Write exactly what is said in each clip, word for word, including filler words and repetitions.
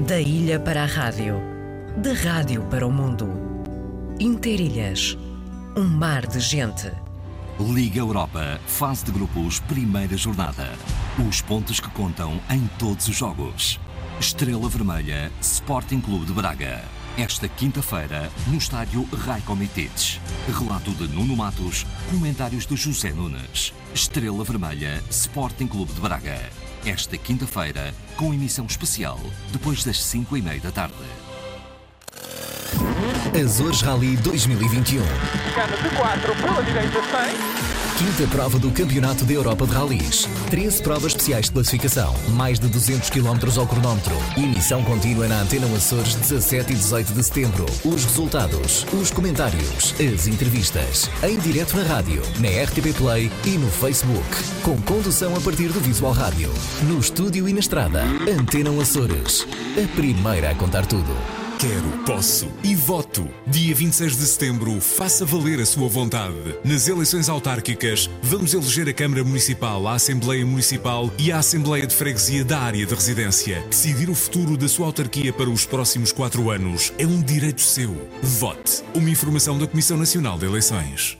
Da ilha para a rádio, da rádio para o mundo. Interilhas, um mar de gente. Liga Europa, fase de grupos, primeira jornada. Os pontos que contam em todos os jogos. Estrela Vermelha, Sporting Clube de Braga. Esta quinta-feira, no estádio Rajko Mitić. Relato de Nuno Matos, comentários de José Nunes. Estrela Vermelha, Sporting Clube de Braga. Esta quinta-feira, com emissão especial, depois das cinco e meia da tarde. Açores Rally dois mil e vinte e um. Chegada de quatro pela direita cem. Quinta prova do Campeonato da Europa de Rallys. treze provas especiais de classificação. Mais de duzentos quilómetros ao cronómetro. Emissão contínua na Antena Açores, dezassete e dezoito de setembro. Os resultados, os comentários, as entrevistas. Em direto na rádio, na R T P Play e no Facebook. Com condução a partir do Visual Rádio. No estúdio e na estrada. Antena Açores. A primeira a contar tudo. Quero, posso e voto. Dia vinte e seis de setembro, faça valer a sua vontade. Nas eleições autárquicas, vamos eleger a Câmara Municipal, a Assembleia Municipal e a Assembleia de Freguesia da área de residência. Decidir o futuro da sua autarquia para os próximos quatro anos é um direito seu. Vote. Uma informação da Comissão Nacional de Eleições.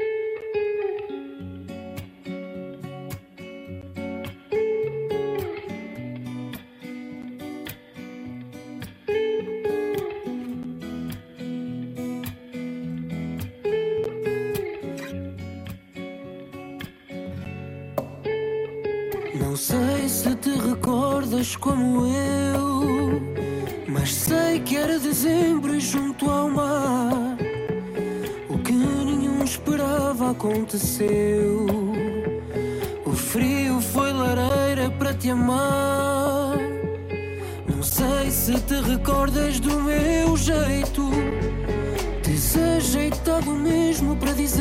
Não sei se te recordas como eu, mas sei que era dezembro e junto ao mar o que nenhum esperava aconteceu. O frio foi lareira para te amar. Não sei se te recordas do meu jeito, desajeitado mesmo para dizer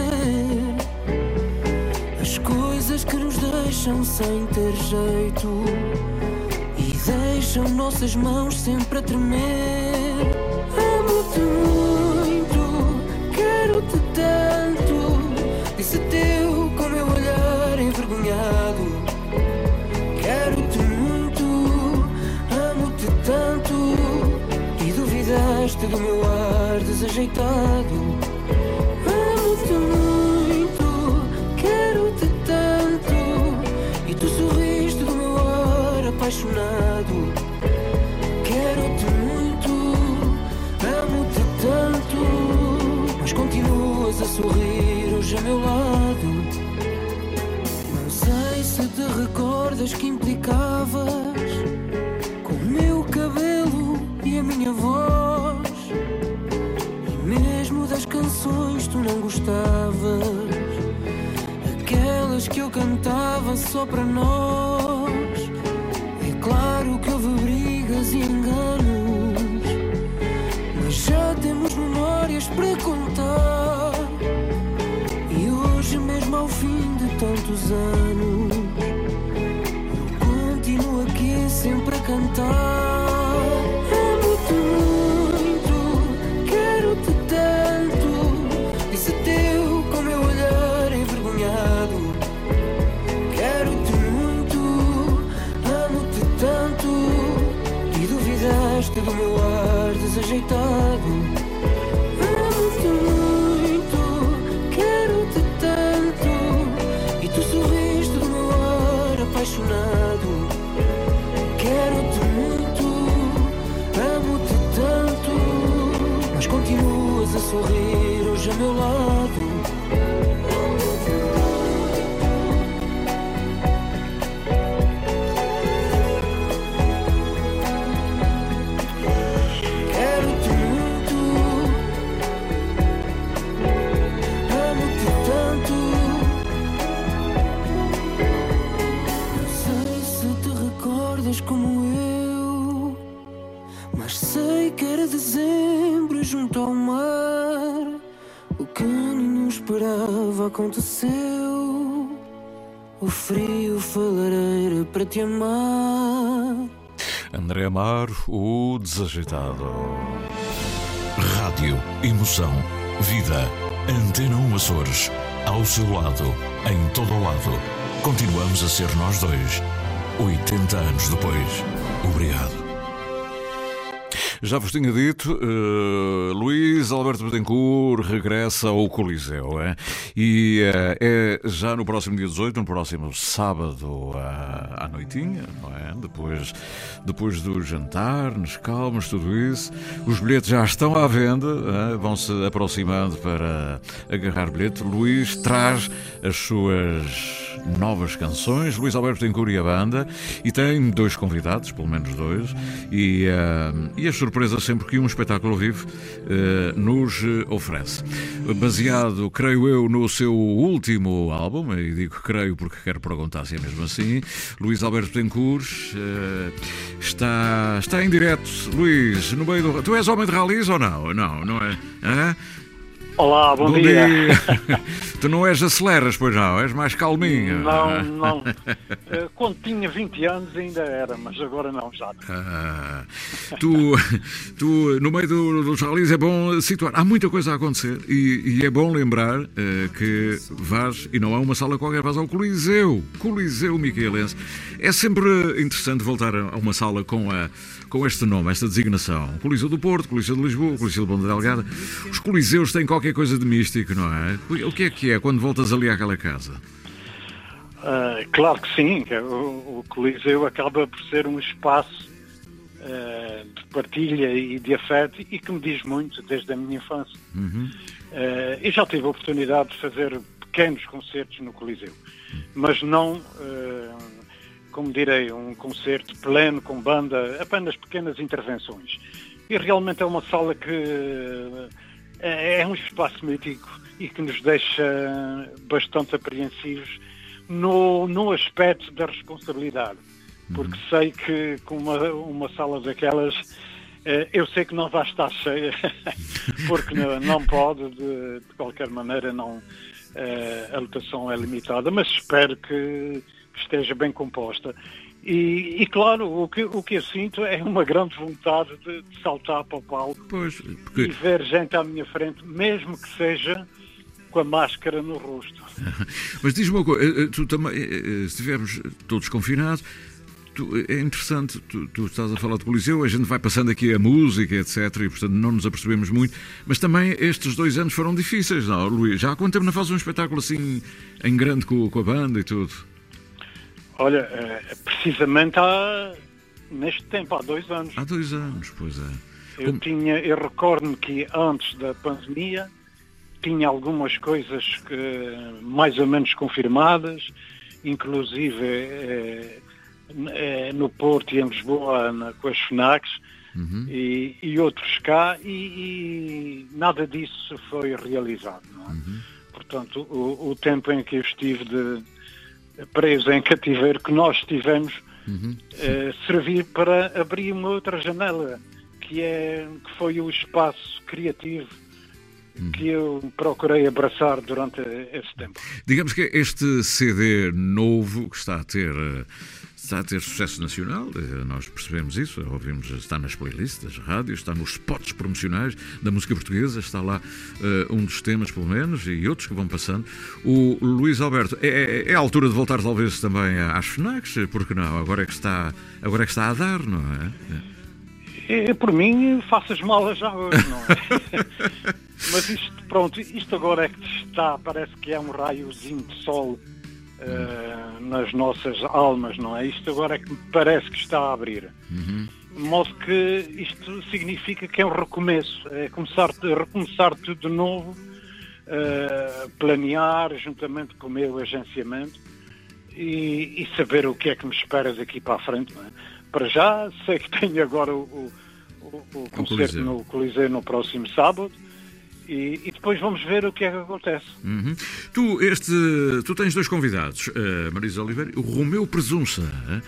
as coisas que nos deixam sem ter jeito e deixam nossas mãos sempre a tremer. Amo-te muito, quero-te tanto, disse-te eu com meu olhar envergonhado. Quero-te muito, amo-te tanto e duvidaste do meu ar desajeitado. Amo-te muito, quero-te tanto e tu sorriste do meu ar apaixonado. Quero-te muito, amo-te tanto, mas continuas a sorrir hoje a meu lado. Não sei se te recordas que implicavas com o meu cabelo e a minha voz, e mesmo das canções tu não gostavas, aquelas que eu cantava só para nós. É claro que houve brigas e enganos, mas já temos memórias para contar. E hoje mesmo ao fim de tantos anos eu continuo aqui sempre a cantar. Amo-te muito, quero-te tanto, disse-te eu com meu olhar envergonhado. Quero-te muito, amo-te tanto e duvidaste do meu ar desajeitado. Amo-te muito, quero-te tanto e tu sorriste do meu ar apaixonado. Quero-te muito, amo-te tanto, mas continuas a sorrir hoje a meu lado. Como eu, mas sei que era dezembro junto ao mar, o que nenhum esperava aconteceu. O frio foi lareira para te amar. André Amaro, o desajeitado. Rádio, emoção, vida. Antena um Açores, ao seu lado, em todo o lado. Continuamos a ser nós dois. oitenta anos depois. Obrigado. Já vos tinha dito, uh, Luís Alberto Betancourt regressa ao Coliseu, é? E uh, é já no próximo dia dezoito, no próximo sábado uh, à noitinha, não é? Depois, depois do jantar, nos calmos, tudo isso. Os bilhetes já estão à venda, uh, vão-se aproximando para agarrar bilhete. Luís traz as suas novas canções, Luís Alberto Betancourt e a banda, e tem dois convidados, pelo menos dois, e, uh, e as surpresas sempre que um espetáculo ao vivo uh, nos oferece. Baseado, creio eu, no seu último álbum, e digo creio porque quero perguntar se é mesmo assim, Luís Alberto Betancourt uh, está, está em direto. Luís, no meio do... Tu és homem de ralis ou não? Não, não é? Hã? Olá, bom, bom dia. dia. Tu não és aceleras, pois não? És mais calminho. Não, não. Quando tinha vinte anos ainda era, mas agora não, já não. Ah, tu, tu, no meio do, dos ralis é bom situar. Há muita coisa a acontecer e, e é bom lembrar uh, que vais, e não é uma sala qualquer, vais ao Coliseu. Coliseu Miquelense. É sempre interessante voltar a uma sala com a... com este nome, esta designação. Coliseu do Porto, Coliseu de Lisboa, Coliseu de Ponta Delgada. Os coliseus têm qualquer coisa de místico, não é? O que é que é quando voltas ali àquela casa? Uh, claro que sim. O, o Coliseu acaba por ser um espaço uh, de partilha e de afeto e que me diz muito desde a minha infância. Uhum. Uh, eu já tive a oportunidade de fazer pequenos concertos no Coliseu, mas não... Uh, como direi, um concerto pleno, com banda, apenas pequenas intervenções. E realmente é uma sala que é, é um espaço mítico e que nos deixa bastante apreensivos no, no aspecto da responsabilidade. Porque uhum. sei que com uma, uma sala daquelas, eu sei que não vai estar cheia, porque não, não pode, de, de qualquer maneira, não, a lotação é limitada, mas espero que esteja bem composta. E, e claro, o que, o que eu sinto é uma grande vontade de, de saltar para o palco, pois, porque... e ver gente à minha frente, mesmo que seja com a máscara no rosto. Mas diz-me uma coisa, tu também, se estivermos todos confinados, tu, é interessante, tu, tu estás a falar de Coliseu, a gente vai passando aqui a música, etcétera, e portanto não nos apercebemos muito, mas também estes dois anos foram difíceis, não, Luís? Já há quanto tempo não fazes um espetáculo assim, em grande com, com a banda e tudo? Olha, precisamente há, neste tempo, há dois anos. Há dois anos, pois é. Eu, Como... tinha, eu recordo-me que antes da pandemia tinha algumas coisas que, mais ou menos confirmadas, inclusive é, é, no Porto e em Lisboa, na, com as FNACs, uhum. e, e outros cá, e, e nada disso foi realizado. Não é? Uhum. Portanto, o, o tempo em que eu estive de... preso em cativeiro, que nós tivemos, uhum. eh, servir para abrir uma outra janela, que, é, que foi o espaço criativo uhum. que eu procurei abraçar durante esse tempo. Digamos que este C D novo, que está a ter, está a ter sucesso nacional, nós percebemos isso, ouvimos, está nas playlists das rádios, está nos spots promocionais da música portuguesa, está lá uh, um dos temas, pelo menos, e outros que vão passando. O Luís Alberto, é, é a altura de voltar talvez também às FNACs, porque não? Agora é que está, agora é que está a dar, não é? é por mim, faço as malas já hoje, não é? Mas isto, pronto, isto agora é que está, parece que é um raiozinho de sol Uh, nas nossas almas, não é? Isto agora é que me parece que está a abrir. Uhum. De modo que isto significa que é um recomeço, é começar, recomeçar tudo de novo, uh, planear juntamente com o meu agenciamento e, e saber o que é que me espera daqui para a frente, não é? Para já, sei que tenho agora o, o, o concerto no Coliseu no próximo sábado. E, e depois vamos ver o que é que acontece. Uhum. Tu, este, tu tens dois convidados, uh, Marisa Oliveira e o Romeu Presunça.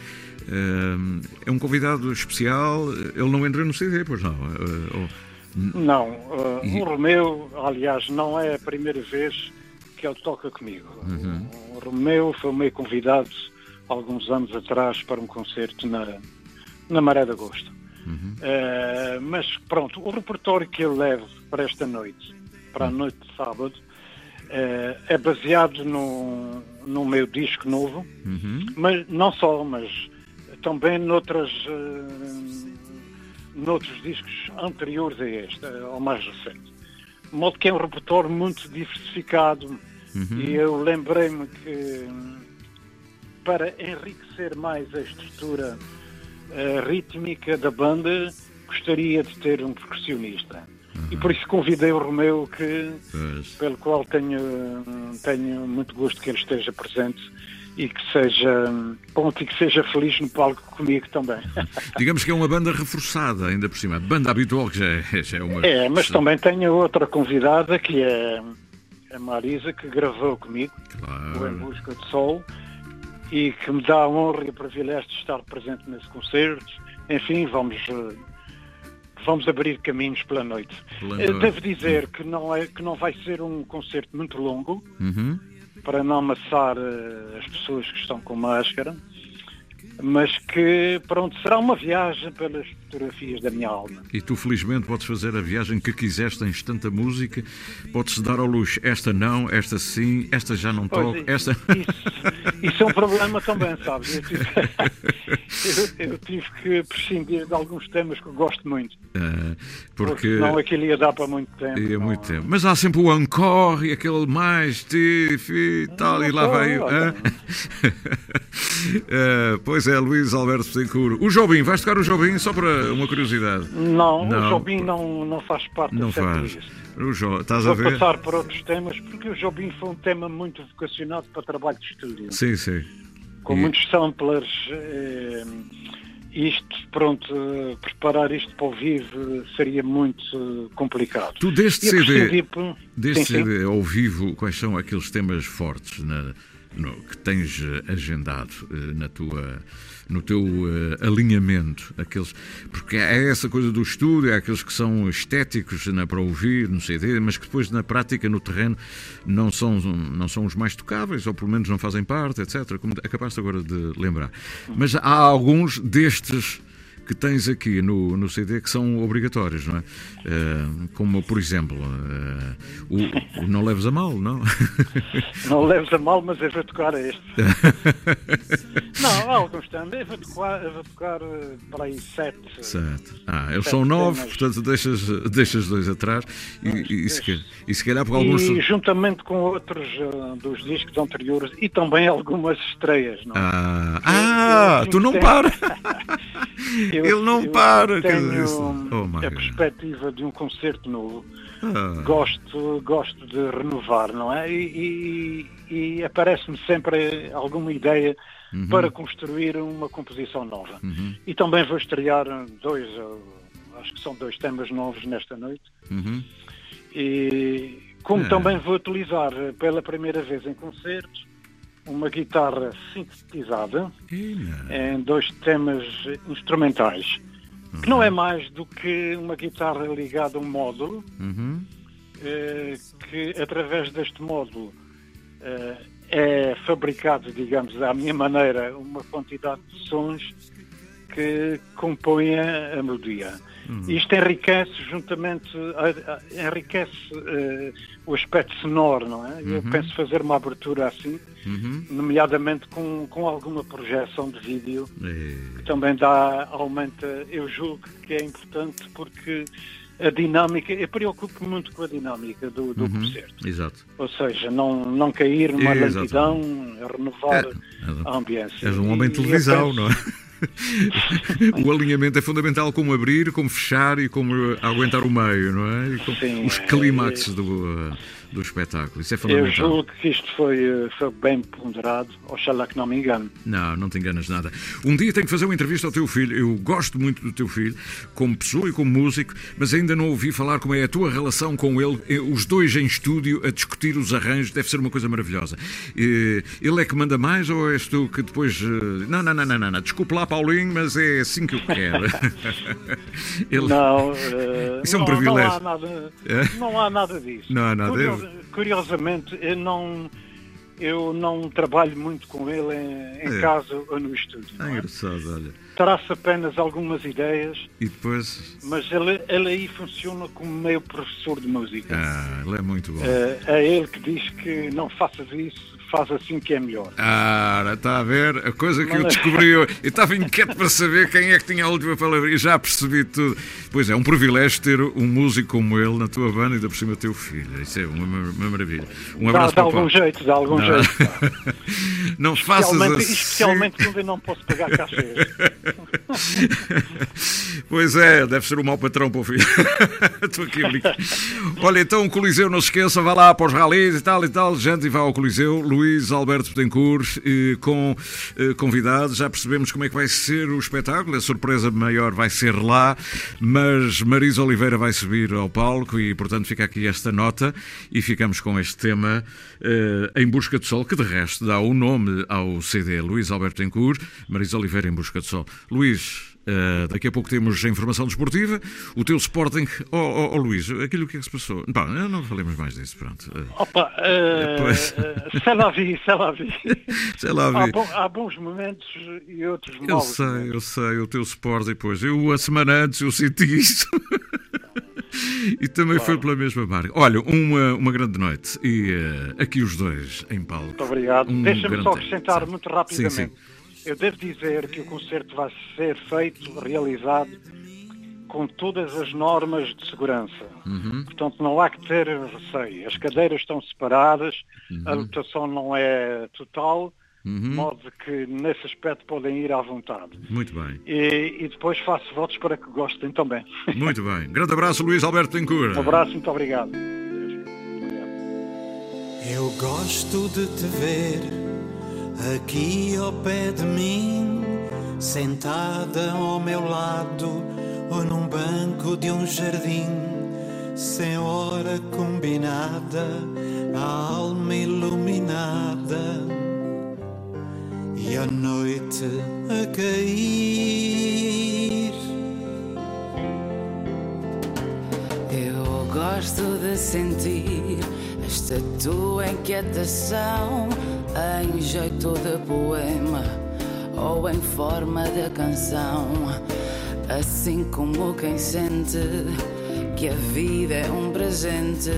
Uh, é um convidado especial, ele não entra no C D, pois não? Uh, ou... Não, uh, e... o Romeu, aliás, não é a primeira vez que ele toca comigo. Uhum. O Romeu foi meio convidado alguns anos atrás para um concerto na, na Maré de Agosto. Uhum. Uh, mas pronto, o repertório que eu levo para esta noite, para a noite de sábado, uh, é baseado no, no meu disco novo, uhum. mas não só, mas também noutras, uh, noutros discos anteriores a este, ao mais recente. De modo que é um repertório muito diversificado. Uhum. E eu lembrei-me que, para enriquecer mais a estrutura uh, rítmica da banda, gostaria de ter um percussionista. Uhum. E por isso convidei o Romeu, que, pelo qual tenho, tenho muito gosto que ele esteja presente e que seja, ponto, e que seja feliz no palco comigo também. Digamos que é uma banda reforçada, ainda por cima. Banda habitual, que já é, já é uma... É, mas também tenho outra convidada, que é a Marisa, que gravou comigo, claro, o Em Busca de Sol, e que me dá a honra e o privilégio de estar presente nesse concerto. Enfim, vamos... Vamos abrir caminhos pela noite. Pela... Devo dizer que não, é, que não vai ser um concerto muito longo, uhum, para não amassar uh, as pessoas que estão com máscara, mas que, pronto, será uma viagem pelas fotografias da minha alma. E tu, felizmente, podes fazer a viagem que quiseres, tens tanta música, podes-se dar ao luxo, esta não, esta sim, esta já não toco, esta... Isso, isso é um problema também, sabes? Eu tive, eu, eu tive que prescindir de alguns temas que eu gosto muito. Ah, porque... porque senão aquilo ia dar para muito tempo. Ia não... muito tempo. Mas há sempre o encore e aquele mais tif e tal, não, e lá não, veio... Ah? ah, pois é, Luís Alberto Betancourt. O Jobim, vais tocar o Jobim só para uma curiosidade? Não, não, o Jobim não, não faz parte não da faz. O jo... Estás Vou a ver? passar por outros temas, porque o Jobim foi um tema muito vocacionado para trabalho de estúdio. Sim, sim. Com e... muitos samplers. Eh, isto, pronto, eh, preparar isto para o vivo seria muito eh, complicado. Tu deste C D, por... deste sim, C D sim. ao vivo, quais são aqueles temas fortes na, no, que tens agendado eh, na tua... no teu uh, alinhamento, aqueles, porque é essa coisa do estúdio, é aqueles que são estéticos, né, para ouvir no C D, mas que depois na prática, no terreno, não são, não são os mais tocáveis, ou pelo menos não fazem parte, etcétera, como acabaste agora de lembrar. Mas há alguns destes que tens aqui no, no C D que são obrigatórios, não é? Uh, como, por exemplo, uh, o, o Não Leves a Mal, não? Não leves a mal, mas eu vou tocar este. Não, há alguns também. Eu vou tocar, eu vou tocar para aí sete. Sete. Ah, eles sete são nove, temas. portanto deixas, deixas dois atrás. E, e, e, se, calhar, e se calhar por alguns... E juntamente com outros uh, dos discos anteriores e também algumas estreias, não é? Ah, ah eu, tu não tenho... paras! Eu, Ele não eu para, tenho oh, a perspectiva de um concerto novo. Ah. Gosto, gosto de renovar, não é? E, e, e aparece-me sempre alguma ideia, uhum, para construir uma composição nova. Uhum. E também vou estrear dois, acho que são dois temas novos nesta noite. Uhum. E como é. também vou utilizar pela primeira vez em concertos uma guitarra sintetizada é. em dois temas instrumentais, uhum, que não é mais do que uma guitarra ligada a um módulo, uhum, eh, que através deste módulo eh, é fabricado, digamos, à minha maneira, uma quantidade de sons que compõem a, a melodia. Uhum. Isto enriquece juntamente, a, a, enriquece uh, o aspecto sonoro, não é? Uhum. Eu penso fazer uma abertura assim, uhum, nomeadamente com, com alguma projeção de vídeo, e... que também dá, aumenta, eu julgo que é importante porque a dinâmica, eu preocupo muito com a dinâmica do, do, uhum, concerto. Exato. Ou seja, não, não cair numa lentidão, renovar é, a ambiência. És um homem de televisão, penso... não é? O alinhamento é fundamental, como abrir, como fechar e como aguentar o meio, não é? E como sim, os clímaxes é... do, do espetáculo, isso é fundamental. Eu julgo que isto foi, foi bem ponderado, oxalá que não me engano. Não, não te enganas nada. Um dia tenho que fazer uma entrevista ao teu filho, eu gosto muito do teu filho, como pessoa e como músico, mas ainda não ouvi falar como é a tua relação com ele, os dois em estúdio a discutir os arranjos, deve ser uma coisa maravilhosa. Ele é que manda mais ou és tu que depois... Não, não, não, não, não, não. Desculpe lá, Paulinho, mas é assim que eu quero. Ele... Não, uh, isso é um não, privilégio. Não há nada, é? não há nada disso. Não há nada. Curios, curiosamente, eu não, eu não trabalho muito com ele em, em é. casa ou no estúdio. É engraçado, olha. Traço apenas algumas ideias, e depois... mas ele, ele aí funciona como meio professor de música. Ah, ele é muito bom. Uh, é ele que diz que não faças isso, faz assim que é melhor. Ah, está a ver? A coisa que Mas... eu descobri, eu estava inquieto para saber quem é que tinha a última palavra e já percebi tudo. Pois é, um privilégio ter um músico como ele na tua banda e ainda por cima teu filho. Isso é uma, uma maravilha. Um abraço dá, para dá algum jeito, dá algum não. jeito. Não faças especialmente, assim. especialmente quando eu não posso pagar cachês. Pois é, deve ser um mau patrão para o filho. Estou aqui a brincar. Olha, então o Coliseu, não se esqueça, vá lá para os ralis e tal e tal. Gente, e vá ao Coliseu. Luís Alberto Betancourt, eh, com eh, convidados. Já percebemos como é que vai ser o espetáculo. A surpresa maior vai ser lá, mas Marisa Oliveira vai subir ao palco e, portanto, fica aqui esta nota e ficamos com este tema eh, Em Busca de Sol, que de resto dá o nome ao C D. Luís Alberto Betancourt, Marisa Oliveira, Em Busca de Sol. Luís, Uh, daqui a pouco temos a informação desportiva, o teu Sporting. Oh, oh, oh Luís, aquilo que é que se passou? Pá, não falemos mais disso, pronto. Uh, Opa, uh, depois... uh, sei lá vi, sei lá vi. sei lá vi. Há, bom, há bons momentos e outros maus. Eu sei, momentos. eu sei, o teu Sporting, depois. Eu, a semana antes, eu senti isso. E também claro. Foi pela mesma marca. Olha, uma, uma grande noite. E uh, aqui os dois em palco. Muito obrigado. Um Deixa-me só acrescentar tempo. muito rapidamente. Sim, sim. Eu devo dizer que o concerto vai ser feito, realizado, com todas as normas de segurança. Uhum. Portanto, não há que ter receio. As cadeiras estão separadas, uhum. a lotação não é total, uhum. de modo que, nesse aspecto, podem ir à vontade. Muito bem. E, e depois faço votos para que gostem também. Muito bem. Grande abraço, Luís Alberto Betancourt. Um abraço, muito obrigado. Eu gosto de te ver aqui ao pé de mim, sentada ao meu lado ou num banco de um jardim, sem hora combinada, a alma iluminada e a noite a cair. Eu gosto de sentir esta tua inquietação em jeito de poema ou em forma de canção, assim como quem sente que a vida é um presente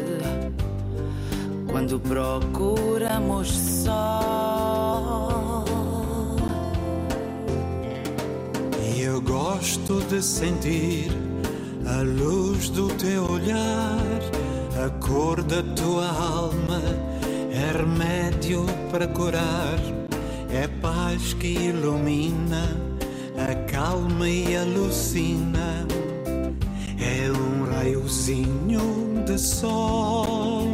quando procuramos sol. E eu gosto de sentir a luz do teu olhar, a cor da tua alma, é remédio para curar, é paz que ilumina, acalma e alucina, é um raiozinho de sol.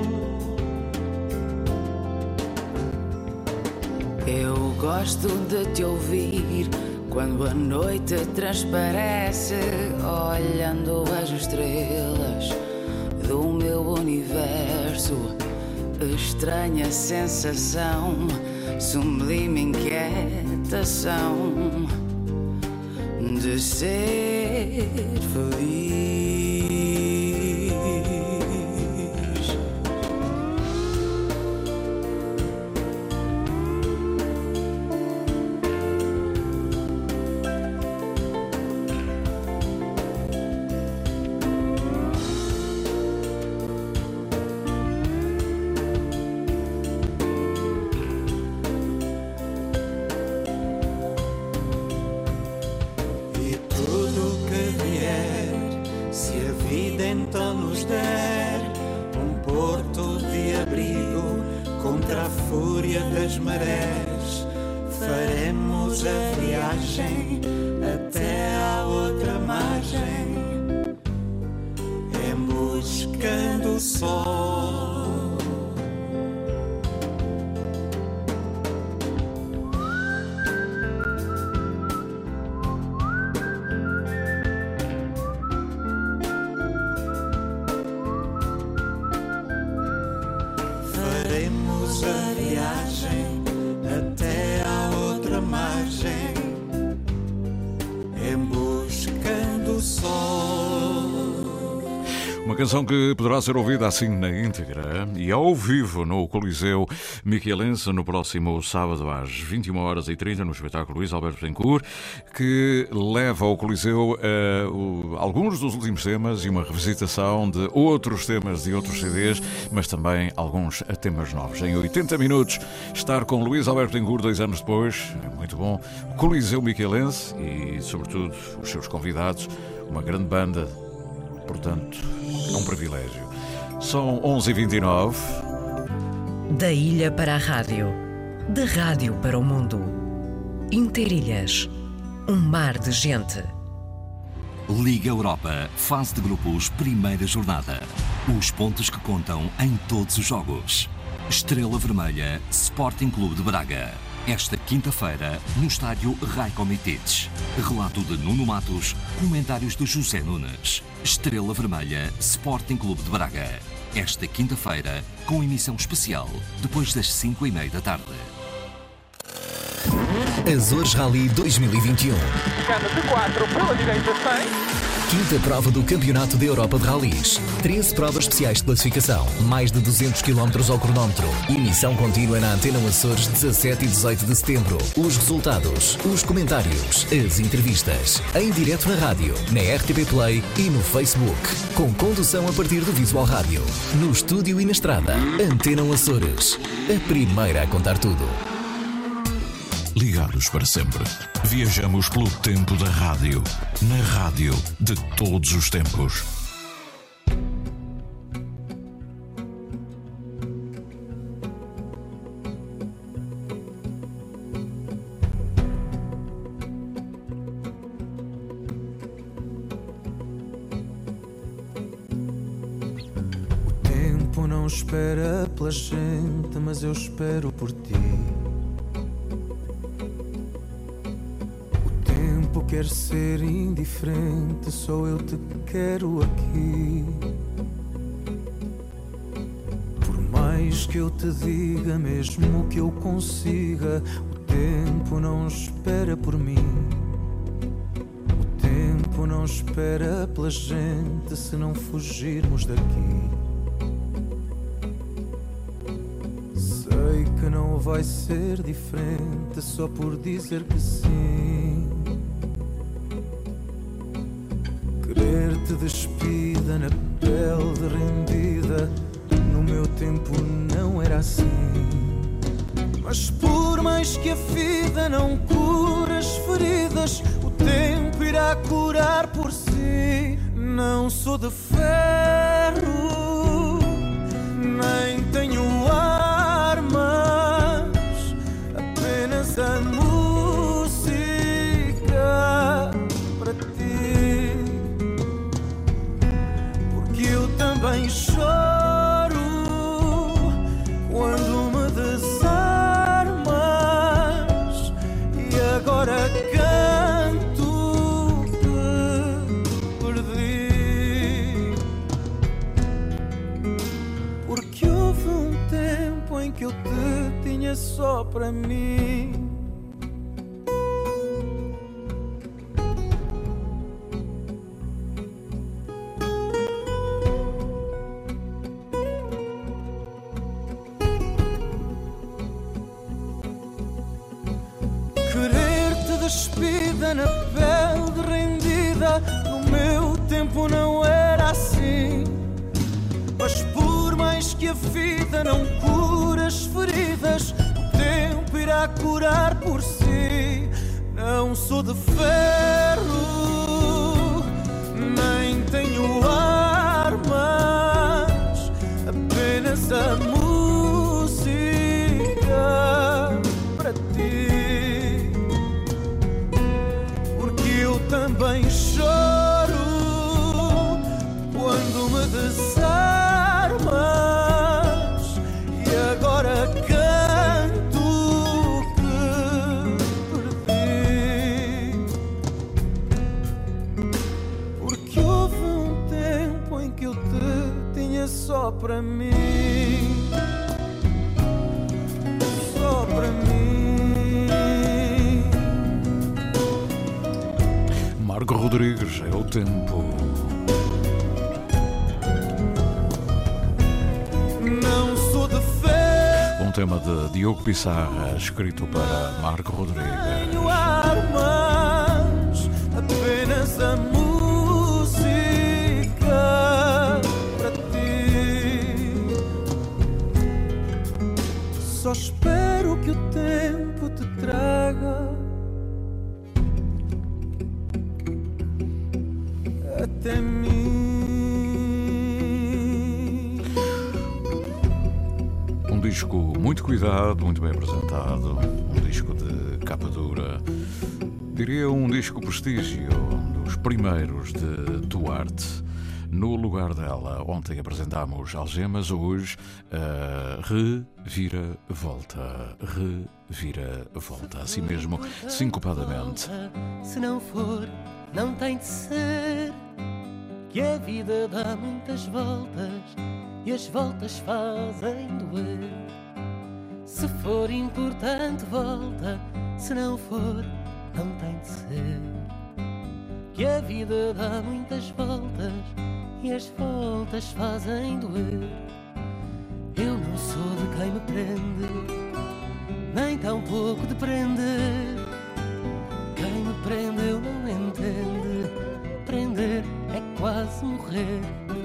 Eu gosto de te ouvir quando a noite transparece, olhando as estrelas do meu universo. Estranha sensação, sublime inquietação de ser feliz. Uma canção que poderá ser ouvida assim na íntegra e ao vivo no Coliseu Miquelense no próximo sábado às vinte e uma horas e trinta no espetáculo Luís Alberto Betancourt, que leva ao Coliseu uh, o, alguns dos últimos temas e uma revisitação de outros temas de outros C Ds, mas também alguns temas novos. Em oitenta minutos, estar com Luís Alberto Betancourt dois anos depois, é muito bom. Coliseu Miquelense e, sobretudo, os seus convidados, uma grande banda. Portanto, é um privilégio. São onze e vinte e nove. Da ilha para a rádio, da rádio para o mundo. Interilhas, um mar de gente. Liga Europa, fase de grupos, primeira jornada. Os pontos que contam em todos os jogos. Estrela Vermelha, Sporting Clube de Braga. Esta quinta-feira, no estádio Rajko Mitić. Relato de Nuno Matos, comentários de José Nunes. Estrela Vermelha, Sporting Clube de Braga. Esta quinta-feira, com emissão especial, depois das cinco e meia da tarde. Açores Rally dois mil e vinte e um. Chegada de quatro pela direita cem. Quinta prova do Campeonato da Europa de Rallys. treze provas especiais de classificação. Mais de duzentos quilómetros ao cronómetro. Emissão contínua na Antena Açores, dezassete e dezoito de setembro. Os resultados, os comentários, as entrevistas. Em direto na rádio, na R T P Play e no Facebook. Com condução a partir do Visual Rádio. No estúdio e na estrada. Antena Açores. A primeira a contar tudo. Ligados para sempre. Viajamos pelo tempo da rádio. Na rádio de todos os tempos. O tempo não espera pela gente, mas eu espero por ti. Quer ser indiferente, só eu te quero aqui. Por mais que eu te diga, mesmo que eu consiga, o tempo não espera por mim. O tempo não espera pela gente se não fugirmos daqui. Sei que não vai ser diferente só por dizer que sim. Querer-te despida na pele rendida, no meu tempo não era assim. Mas por mais que a vida não cure as feridas, o tempo irá curar por si. Não sou de ferro, nem tenho armas, apenas a música para ti. Também choro quando me desarmas e agora canto que perdi. Porque houve um tempo em que eu te tinha só para mim. Despida na pele rendida, no meu tempo não era assim. Mas por mais que a vida não cure as feridas, o tempo irá curar por si. Não sou de ferro, nem tenho armas, apenas a música para ti. Também choro quando me desarmas e agora canto que perdi. Porque houve um tempo em que eu te tinha só para mim, só para mim. Marco Rodrigues, é o tempo. tema de Diogo Pissarra, escrito para Marco Rodrigues. Tenho armas, apenas a música para ti. Só espero que o tempo te traga até mim. Um disco muito cuidado, muito bem apresentado, um disco de capa dura, diria um disco prestígio, dos primeiros de Duarte. No lugar dela, ontem apresentámos Algemas, hoje a Reviravolta, Reviravolta, assim mesmo, sincopadamente. Se não for, não tem de ser, que a vida dá muitas voltas e as voltas fazem doer. Se for importante, volta, se não for, não tem de ser, que a vida dá muitas voltas e as voltas fazem doer. Eu não sou de quem me prende, nem tão pouco de prender. Quem me prendeu não entende, prender é quase morrer.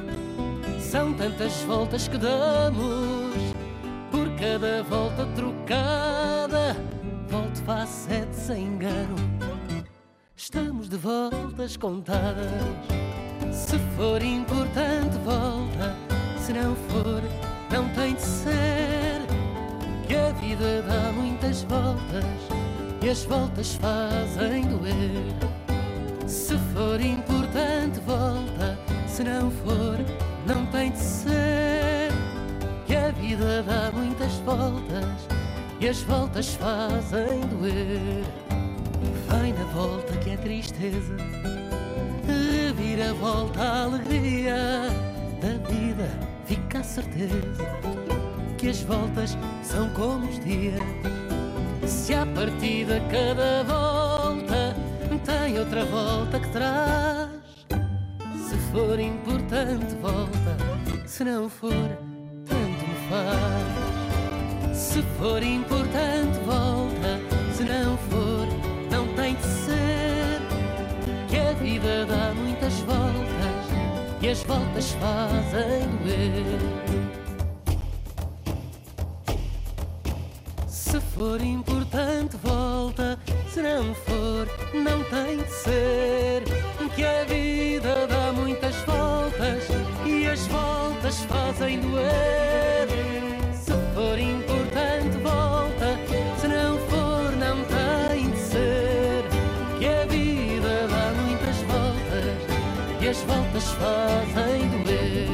São tantas voltas que damos, por cada volta trocada, volto faz sete sem engano. Estamos de voltas contadas. Se for importante, volta, se não for, não tem de ser, que a vida dá muitas voltas e as voltas fazem doer. Se for importante, volta, se não for, não tem de ser, que a vida dá muitas voltas e as voltas fazem doer. Vai na volta que é tristeza, revira a volta a alegria da vida, fica a certeza que as voltas são como os dias. Se à partida cada volta tem outra volta que traz. Se for importante, volta, se não for, tanto me faz. Se for importante, volta, se não for, não tem de ser, que a vida dá muitas voltas e as voltas fazem doer. Se for importante, volta, se não for, não tem de ser, que a vida dá muitas voltas e as voltas fazem doer. Se for importante, volta, se não for, não tem de ser, que a vida dá muitas voltas e as voltas fazem doer.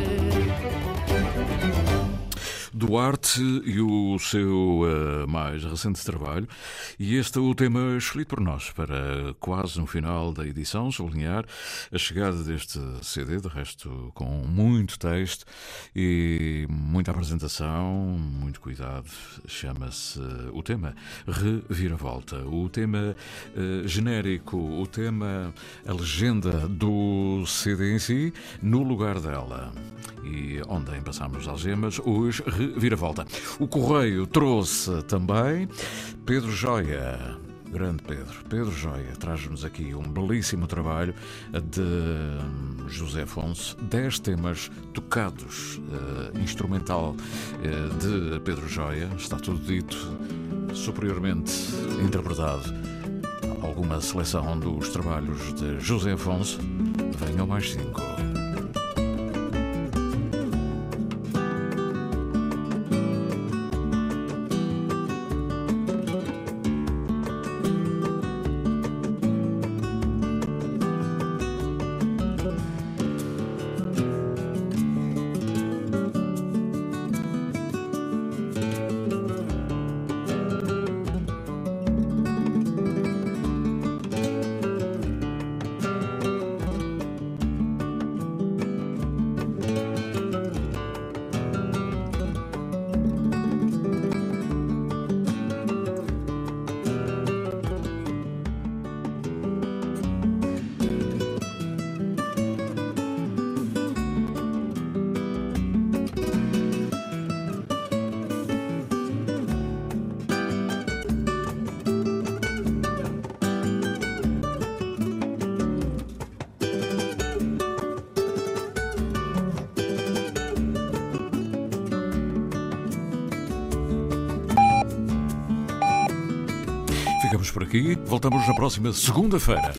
Duarte e o seu uh, mais recente trabalho, e este é o tema escolhido por nós para quase no final da edição, sublinhar a chegada deste C D, de resto com muito texto e muita apresentação, muito cuidado. Chama-se uh, o tema Reviravolta, o tema uh, genérico, o tema, a legenda do C D em si, no lugar dela. E ontem passámos Algemas, hoje Reviravolta. O Correio trouxe também Pedro Joia, grande Pedro, Pedro Joia, traz-nos aqui um belíssimo trabalho de José Afonso, dez temas tocados, uh, instrumental uh, de Pedro Joia, está tudo dito, superiormente interpretado. Alguma seleção dos trabalhos de José Afonso, venham mais cinco. aqui. Voltamos na próxima segunda-feira.